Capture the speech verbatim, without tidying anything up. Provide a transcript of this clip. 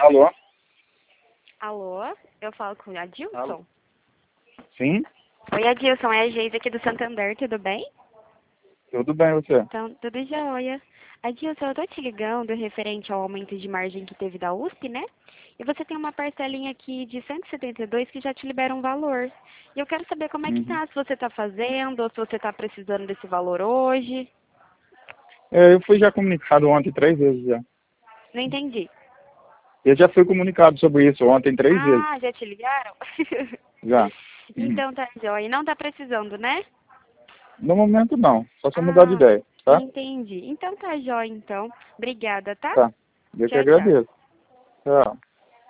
Alô? Alô, eu falo com o Adilson? Alô? Sim? Oi, Adilson, é a Geise aqui do Santander, tudo bem? Tudo bem, você? Então, tudo jóia. Adilson, eu tô te ligando referente ao aumento de margem que teve da U S P, né? E você tem uma parcelinha aqui de cento e setenta e dois que já te libera um valor. E eu quero saber como é que Uhum. tá, se você tá fazendo, ou se você tá precisando desse valor hoje. É, eu fui já comunicado ontem três vezes já. Não entendi. Eu já fui comunicado sobre isso ontem três vezes. Ah, já te ligaram? Já. Uhum. Então tá jóia. E não tá precisando, né? No momento não, só se eu mudar de Ah, ideia, tá? entendi. Então tá jóia, então. Obrigada, tá? Tá. Eu que Tchau, tchau. agradeço. Tchau.